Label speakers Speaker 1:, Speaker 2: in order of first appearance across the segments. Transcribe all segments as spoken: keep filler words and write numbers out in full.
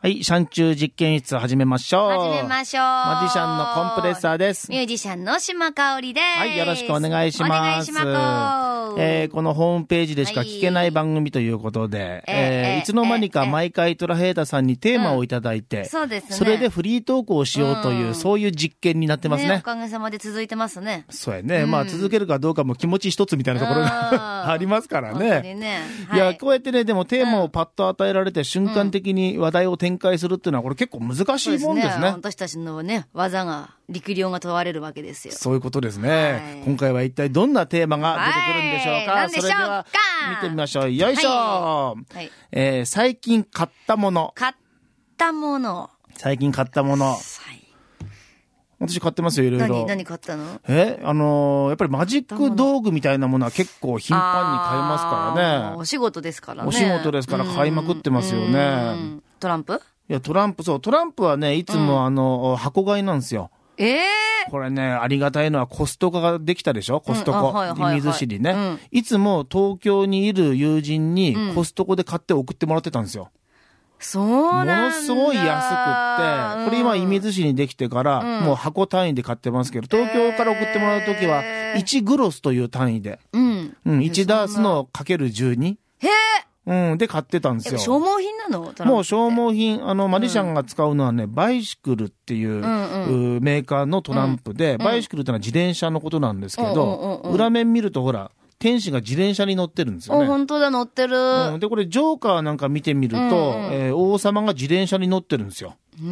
Speaker 1: はい、シャンチュー実験室始めましょう。
Speaker 2: 始めましょう。
Speaker 1: マジシャンのコンプレッサーです。
Speaker 2: ミュージシャンの島香織です。
Speaker 1: はい、よろしくお願いします。お
Speaker 2: 願いします。
Speaker 1: えー、このホームページでしか聞けない番組ということで、はい、えー、いつの間にか毎回トラヘイタさんにテーマをいただいて、うん、そうですね。それでフリートークをしようという、うん、そういう実験になってますね。ね、
Speaker 2: おかげさまで続いてますね。
Speaker 1: そうやね。うん、まあ続けるかどうかも気持ち一つみたいなところがありますからね。本当にね。はい、いや、こうやってね、でもテーマをパッと与えられて瞬間的に話題を展開するっていうのはこれ結構難しいもんですね。そうですね。
Speaker 2: 私たちのね、技が、力量が問われるわけですよ。
Speaker 1: そういうことですね。はい、今回は一体どんなテーマが出てくるんでしょうか。
Speaker 2: はい、
Speaker 1: それでは見てみましょう。よいしょ、はいはい、えー、最近買ったもの。
Speaker 2: 買ったもの。
Speaker 1: 最近買ったもの。はい、私買ってますよ、いろいろ。
Speaker 2: 何、何買ったの？
Speaker 1: え、あのー、やっぱりマジック道具みたいなものは結構頻繁に買いますからね。
Speaker 2: お仕事ですからね。
Speaker 1: お仕事ですから買いまくってますよね。
Speaker 2: トランプ？い
Speaker 1: や、トランプ、そう、トランプはね、いつも、うん、あの、箱買いなんですよ。
Speaker 2: ええー、
Speaker 1: これね、ありがたいのはコストコができたでしょ、コストコ。うん、はいはいはい、水市にね、うん。いつも東京にいる友人にコストコで買って送ってもらってたんですよ。
Speaker 2: うん、そうなんだ。
Speaker 1: ものすごい安くって、これ今、射水市にできてから、うん、もう箱単位で買ってますけど、東京から送ってもらうときは、いちグロスという単位で、うん。うん、いちダースのかけるじゅうに。
Speaker 2: へー。
Speaker 1: うん、で買ってたんですよ。
Speaker 2: 消耗品なの？
Speaker 1: もう消耗品、あの、マジシャンが使うのはね、うん、バイシクルっていう、うんうん、メーカーのトランプで、うん、バイシクルってのは自転車のことなんですけど、うんうんうん、裏面見るとほら、天使が自転車に乗ってるんですよね。
Speaker 2: お、本当だ、乗ってる、
Speaker 1: うん。で、これ、ジョーカーなんか見てみると、うんうん、えー、王様が自転車に乗ってるんですよ。うん、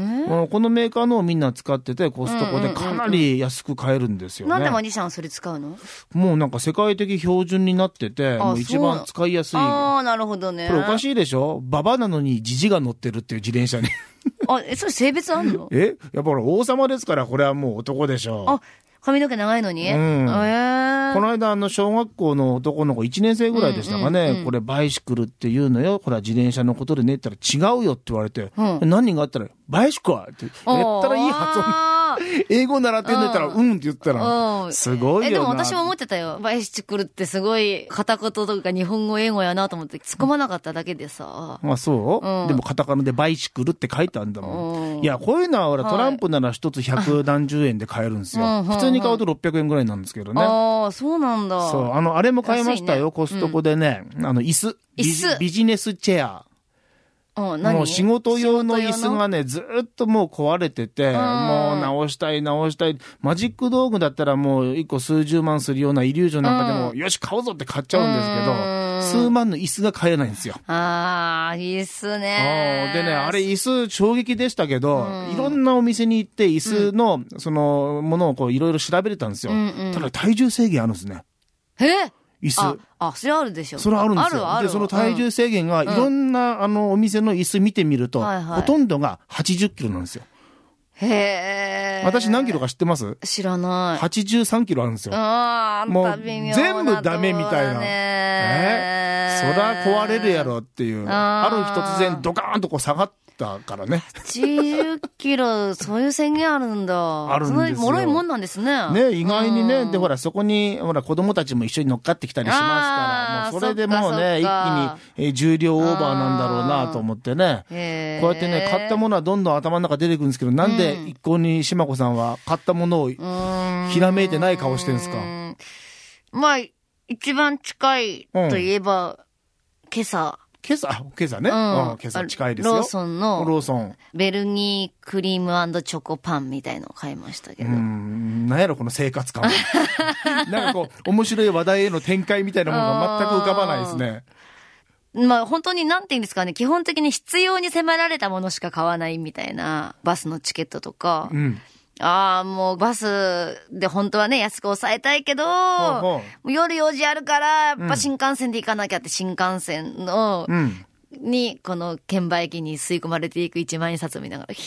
Speaker 1: このメーカーのをみんな使ってて、コストコでかなり安く買えるんですよね。
Speaker 2: なんでマジシャンはそれ使うの？
Speaker 1: もうなんか世界的標準になってて、もう一番使いやすい。
Speaker 2: ああ、なるほどね。
Speaker 1: これおかしいでしょ？ババなのにジジが乗ってるっていう自転車に。
Speaker 2: あ、え、それ性別あんの？
Speaker 1: え、やっぱり王様ですから、これはもう男でしょ。
Speaker 2: あ、髪の毛長いのに？うん。えー、
Speaker 1: この間、あの、小学校の男の子いちねん生ぐらいでしたかね、うんうんうん、これバイシクルっていうのよ、これは自転車のことでねって言ったら違うよって言われて、うん、何があったら、バイシクルって言ったらいい発音。英語習ってんだったら、うんって言ったら、すごいよな。え、
Speaker 2: でも私も思ってたよ。バイシクルってすごい片言とか日本語英語やなと思って突っ込まなかっただけでさ。
Speaker 1: まあそう、うん、でもカタカナでバイシクルって書いてあるんだもん。うん、いや、こういうのはほら、トランプなら一つ百何十円で買えるんですよ。はい、普通に買うとろっぴゃくえんぐらいなんですけどね。
Speaker 2: ああ、そうなんだ。
Speaker 1: そう、あの、あれも買いましたよ、ね、コストコでね。うん、あの、椅子。
Speaker 2: 椅子。
Speaker 1: ビジネスチェア。もう仕事用の椅子がね、ずっともう壊れてて、もう直したい直したい。マジック道具だったらもう一個数十万するようなイリュージョンなんかでも、よし買おうぞって買っちゃうんですけど、数万の椅子が買えないんですよ。
Speaker 2: ああ、いいっすね。
Speaker 1: でね、あれ椅子衝撃でしたけど、いろんなお店に行って椅子の、その、ものをこういろいろ調べれたんですよ。ただ体重制限あるんですね。
Speaker 2: えー
Speaker 1: 椅子。
Speaker 2: あ、あ、それあるでしょ。
Speaker 1: それあるんですよ。
Speaker 2: あるある。
Speaker 1: で、その体重制限が、いろんな、うん、あの、お店の椅子見てみると、はいはい、ほとんどがはちじゅっキロなんですよ。
Speaker 2: へー。
Speaker 1: 私何キロか知ってます？
Speaker 2: 知らない。
Speaker 1: はちじゅうさんキロあるんですよ。
Speaker 2: ああ、
Speaker 1: もう、全部ダメみたいな。えー、そら壊れるやろっていう。あ, ある日突然ドカーンとこう下がって、だからね。
Speaker 2: はちじゅっキロ、そういう宣言あるんだ。
Speaker 1: あるんですよ。
Speaker 2: その脆いもんなんですね。
Speaker 1: ね、意外にね、で、ほら、そこに、ほら、子供たちも一緒に乗っかってきたりしますから、もうそれでもうね、一気に、え重量オーバーなんだろうなと思ってね。こうやってね、買ったものはどんどん頭の中出てくるんですけど、なんで一向に島子さんは買ったものをひらめいてない顔してるんですか？
Speaker 2: まあ、一番近いといえば、うん、今朝、
Speaker 1: 今朝、今朝ね。うん、今朝近いですよ。
Speaker 2: ローソンの、
Speaker 1: ローソン。
Speaker 2: ベルギークリーム&チョコパンみたいのを買いましたけど。
Speaker 1: うん、なんやろこの生活感。なんかこう、面白い話題への展開みたいなものが全く浮かばないですね。
Speaker 2: まあ本当になんて言うんですかね、基本的に必要に迫られたものしか買わないみたいな、バスのチケットとか。うん、ああ、もうバスで本当はね、安く抑えたいけど、ほうほう、夜用事あるから、やっぱ新幹線で行かなきゃって新幹線の、うん、に、この券売機に吸い込まれていく一万円札を見ながら、ひ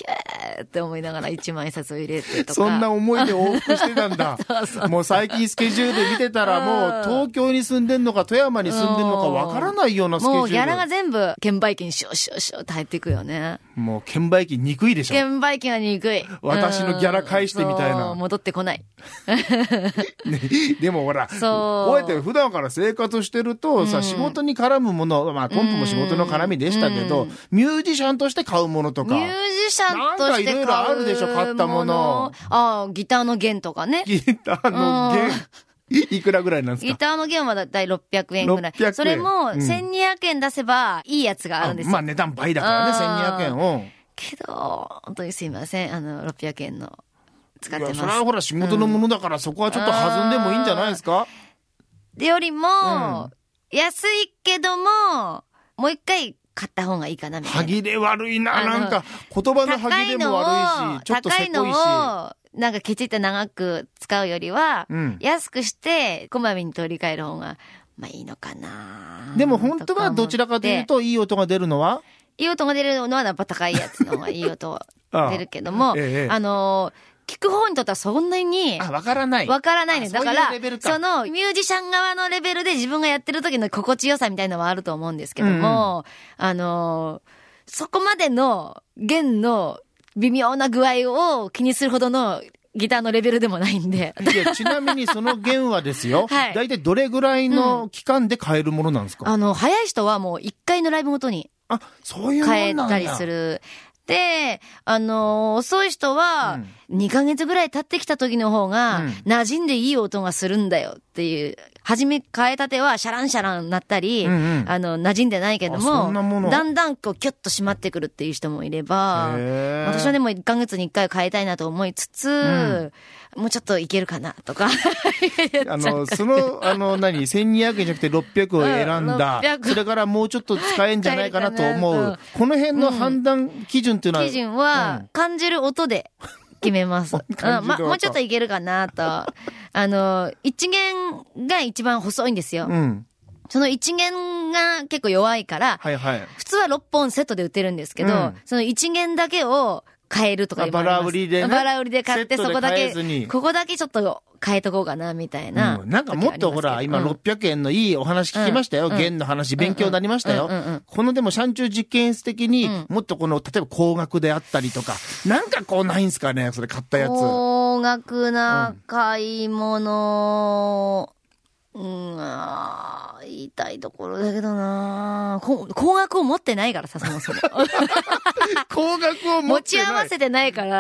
Speaker 2: って思いながら一万円札を入れてとか。
Speaker 1: そんな思いで往復してたんだ。そうそう、もう最近スケジュールで見てたらもう東京に住んでんのか富山に住んでんのかわからないようなスケジュール。
Speaker 2: もうギャラが全部券売機にシュッシュッシュッって入っていくよね。
Speaker 1: もう券売機憎いでしょ。
Speaker 2: 券売機は憎い。
Speaker 1: 私のギャラ返してみたいな。
Speaker 2: 戻ってこない。
Speaker 1: ね、でもほら、こうやって普段から生活してるとさ、うん、仕事に絡むもの、まあコンプも仕事の絡みでしたけど、うん、ミュージシャンとして買うものとか。
Speaker 2: ミュージシャンとして買うもの。なんかいろいろあるでしょ、買ったもの。ああ、ギターの弦とかね。
Speaker 1: ギターの弦。いくらぐらいなんですか？
Speaker 2: ギターの弦はだいたいろっぴゃくえんぐらい。ろっぴゃくえん。それもせんにひゃくえん出せばいいやつがあるんですよ。
Speaker 1: まあ値段倍だからね、せんにひゃくえんを。
Speaker 2: けど、本当にすいません。あの、ろっぴゃくえんの使ってます。
Speaker 1: それはほら仕事のものだから、うん、そこはちょっと弾んでもいいんじゃないですか？
Speaker 2: でよりも、うん、安いけども、もう一回買った方がいいかなみたいな。
Speaker 1: 歯切れ悪いな、なんか言葉の歯切れも悪いし、ちょっとせこいし。高いのを
Speaker 2: なんかケチって長く使うよりは、うん、安くしてこまめに取り替える方が、まあいいのかな。
Speaker 1: でも本当はどちらかというと、いい音が出るのはい
Speaker 2: い音が出るのはやっぱ高いやつの方がいい音出るけども、あ, ええ、あのー、聞く方にとってはそんなに、
Speaker 1: あ、わからない。
Speaker 2: わからないね。だから、そのミュージシャン側のレベルで自分がやってる時の心地よさみたいなのはあると思うんですけども、うん、あのー、そこまでの弦の微妙な具合を気にするほどのギターのレベルでもないんで。
Speaker 1: いや、ちなみにその弦はですよ。はい。だいたいどれぐらいの期間で買えるものなんですか？
Speaker 2: うん、あの、早い人はもういっかいのライブごとに。
Speaker 1: あ、そういうもんなんだ。
Speaker 2: 買えたりする。で、あのー、遅い人は、にかげつぐらい経ってきた時の方が、馴染んでいい音がするんだよっていう。初め変えたてはシャランシャランなったり、うんうん、あの、馴染んでないけども、もだんだんこうキュッと締まってくるっていう人もいれば、私はでもいっかげつにいっかい変えたいなと思いつつ、うん、もうちょっといけるかなとか。
Speaker 1: あの、その、あの、何、せんにひゃくえんじゃなくてろっぴゃくを選んだ、うん、それからもうちょっと使えんじゃないかなと思う。うん、この辺の判断基準っていうのは、
Speaker 2: 基準は、感じる音で、決めます。うん、ま、もうちょっといけるかなと。あの、一弦が一番細いんですよ。うん、その一弦が結構弱いから、はいはい、普通はろっぽんセットで売ってるんですけど、うん、その一弦だけを変えるとか言われます。
Speaker 1: バラ売りでね。
Speaker 2: バラ売りで買って、そこだけ、ここだけちょっと変えとこうかな、みたいな、
Speaker 1: うん。なんかもっとほら、今ろっぴゃくえんのいいお話聞きましたよ。うん、弦の話、勉強になりましたよ。このでも、シャンチュー実験室的に、もっとこの、例えば高額であったりとか、なんかこうないんすかね、それ買ったやつ。
Speaker 2: 高額な買い物、うん、あ言いたいところだけどなこ高額を持ってないからさ、そもそも。
Speaker 1: 高額を持ってない。
Speaker 2: 持ち合わせてないから、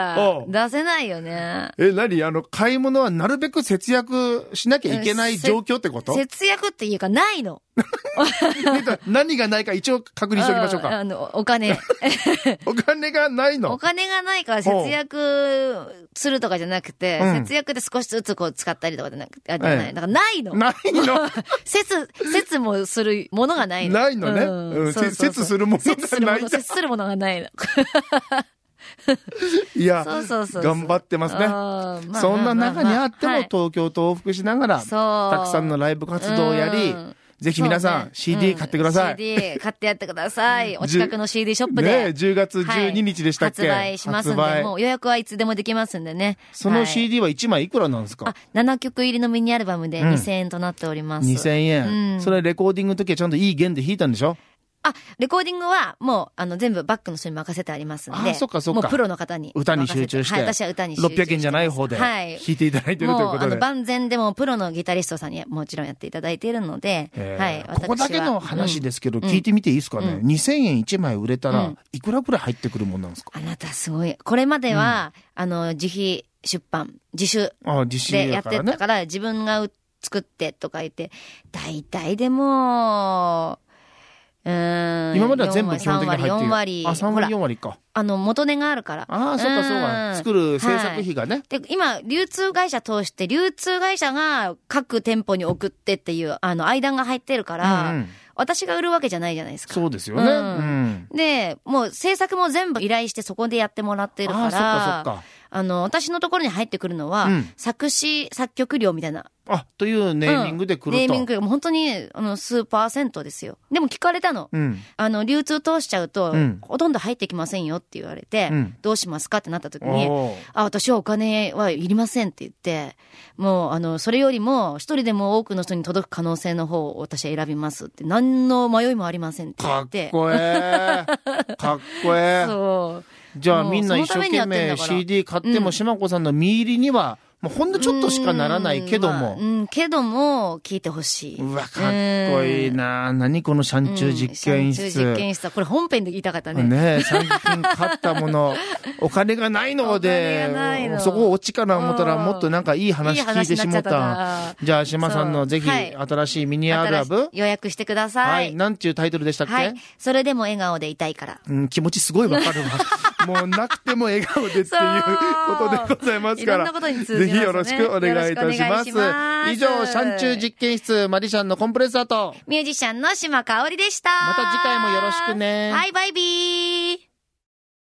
Speaker 2: 出せないよね。
Speaker 1: え、何あの、買い物はなるべく節約しなきゃいけない状況ってこと？
Speaker 2: 節約っていうか、ないの。
Speaker 1: 何がないか一応確認しておきましょうか。
Speaker 2: あの、お金。
Speaker 1: お金がないの？
Speaker 2: お金がないから節約するとかじゃなくて、うん、節約で少しずつこう使ったりとかじゃなくて、あ、じゃない。だからないの。
Speaker 1: ないの
Speaker 2: 節、節もするものがないの。
Speaker 1: ないのね。うん。節するものがない。
Speaker 2: 節するものがないの。
Speaker 1: いや、そうそうそうそう頑張ってますね。まあ、そんな中にあっても東京と往復しながら、たくさんのライブ活動をやり、ぜひ皆さん、ね、シーディー 買ってください、うん。シーディー 買ってやってください。お近くの シーディー ショップで。ね、じゅうがつじゅうににちでしたっけ、
Speaker 2: はい、発売しますんで、もう予約はいつでもできますんでね。
Speaker 1: その シーディー はいちまいいくらなんですか？
Speaker 2: あ、ななきょく入りのミニアルバムでにせんえんとなっております。
Speaker 1: にせんえん、うん。それレコーディングの時はちゃんといい弦で弾いたんでしょ？
Speaker 2: あ、レコーディングはもう、あの、全部バックの人に任せてありますんで。
Speaker 1: あ、そっかそっか。
Speaker 2: もうプロの方に。
Speaker 1: 歌に集中して。
Speaker 2: はい、私は歌に集中して。
Speaker 1: ろっぴゃくえんじゃない方で。はい。弾いていただいてるということで。もう、あの、
Speaker 2: 万全でもプロのギタリストさんにもちろんやっていただいているので。はい。
Speaker 1: ここだけの話ですけど、聞いてみていいですかね。うん、にせんえんいちまい売れたら、いくらくらい入ってくるもんなんですか？
Speaker 2: あなたすごい。これまでは、うん、あの、自費出版、自主でやってたから、自分が作ってとか言って、大体でも、うん。
Speaker 1: 今までは全部基本的に入っている。
Speaker 2: よんわり。
Speaker 1: あ、さんわりよんわりか。
Speaker 2: あの、元値があるから。
Speaker 1: ああ、そうかそうか。作る制作費がね。はい、
Speaker 2: で、今、流通会社通して、流通会社が各店舗に送ってっていう、あの、間が入ってるから、うんうん、私が売るわけじゃないじゃないですか。
Speaker 1: そうですよね。うん、
Speaker 2: で、もう制作も全部依頼してそこでやってもらってるから、あ、そっかそっか。あの、私のところに入ってくるのは、うん、作詞、作曲料みたいな
Speaker 1: あ、というネーミングで来ると。うん、
Speaker 2: ネーミングがもう本当に、あの、数パーセントですよ。でも聞かれたの。うん、あの、流通通しちゃうと、うん、ほとんど入ってきませんよって言われて、うん、どうしますかってなった時に、あ、私はお金はいりませんって言って、もう、あの、それよりも、一人でも多くの人に届く可能性の方を私は選びますって、何の迷いもありませんって言って。
Speaker 1: かっこええ。かっこええ。そう。じゃあみんな一生懸命 シーディー 買っても、しまこさんの身入りには、もうほんのちょっとしかならないけども。
Speaker 2: うん、まあ、うん、けども、聞いてほしい。
Speaker 1: うわ、かっこいいな。何このシャンチュー実験室。
Speaker 2: うん、シャンチュー実験室は、これ本編で言いたかったね。
Speaker 1: ねえ、最近買ったもの、お金がないので、のそこを落ちかな思ったら、もっとなんかいい話聞いてしまった。じゃあ、島さんのぜひ、新しいミニアルバム
Speaker 2: 予約してください。はい。
Speaker 1: なんていうタイトルでしたっけ？はい。
Speaker 2: それでも笑顔でいたいから。
Speaker 1: うん、気持ちすごいわかるわ。もうなくても笑顔でっていうことでございますから。
Speaker 2: いろんなことに通じますね。
Speaker 1: ぜひよろしくお願いいたします。以上、シャンチュー実験室、マジシャンのコンプレッサーと、
Speaker 2: ミュージシャンの島香織でした。
Speaker 1: また次回もよろしくね。
Speaker 2: はい、バイビー。